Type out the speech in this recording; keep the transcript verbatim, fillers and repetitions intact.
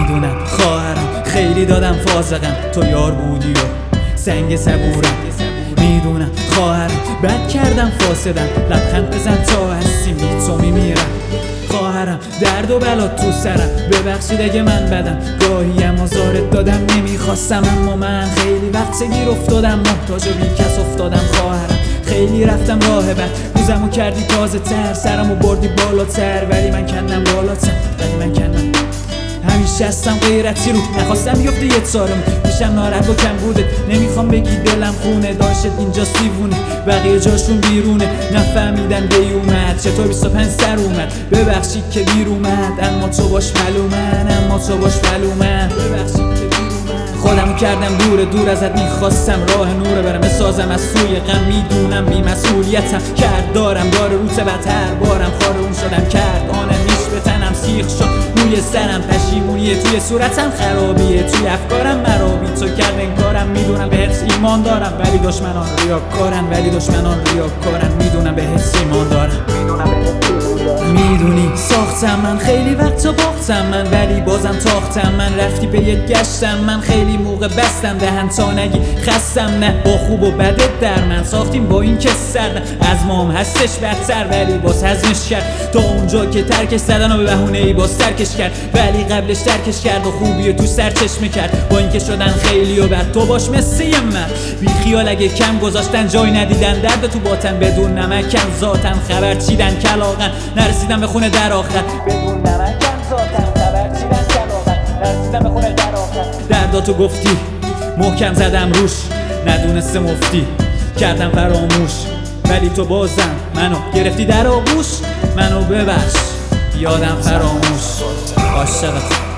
میدونم خواهرم خیلی دادم فازقم، تو یار بودی و سنگ صبورم. میدونم خواهرم بد کردم فاسدم، لبخند بزن تا هستی می تو میمیرم. خواهرم درد و بلا تو سرم، ببخشید اگه من بدم گاهیم آزارت دادم نمیخواستم، اما من خیلی وقت گیر افتادم، محتاج و بی کس افتادم. خواهرم خیلی رفتم راه بد، روزمو کردی تازه تر، سرمو بردی بالاتر ولی من کندم بالاتر، ولی من کندم. همیشه هستم غیرتی رو، نخواستم بیفته یه تارم، میشم ناراحت و کم بودت، نمیخوام بگی دلم خونه، داشت اینجا سیوونه بقیه جاشون بیرونه، نفهمیدن دی اومد چطور بیست و پنج سر اومد. ببخشید که دیر اومد اما تو باش ملومن، اما تو باش ملومن. ببخشید که دیر اومد خودمو کردم دور دور ازت، میخواستم راه نوره برم بسازم از سوی غم، میدونم بی مسئولیتم کرد دارم داره روز بدتر بارم خار اون شدم کرد آنم میش به تنم سیخ شد روی سرم، پشیمونیه توی صورتم، خرابیه توی افکارم، مرا بی تو کرد انکارم. میدونم بهت ایمان دارم ولی دشمنان ریاکارن، ولی دشمنان ریاکارن. میدونم بهت ایمان دارم، میدونی ساختم من خیلی وقت باختم من، ولی بازم تاختم من. رفتی به یک گشتم من، خیلی موقع بستم دهن تا نگی خستم، نه با خوب و بدت در من ساختیم با این که سردم، از مام هستش بدتر ولی باز هضمش کرد، تا اونجا که ترکش زدن و به بهونه ای باز ترکش کرد، ولی قبلش ترکش کرد و خوبی و تو سر چشمه کرد، با اینکه شدن خیلی و بد تو باش مثل من، بی خیال اگه کم گذاشتن جای ندیدن، درد تو باطن بدون نمکن ذاتن، خبر چیدن کلاغن نرسیدم به خونه در آخر، بدون نمکن ذاتن خبر چیدن کلاغن نرسیدم به خونه در آخر. درداتو گفتی محکم زدم روش، ندونسته مفتی کردم فراموش، ولی تو بازم منو گرفتی در آغوش، منو ببخش یادم فراموش. عاشقت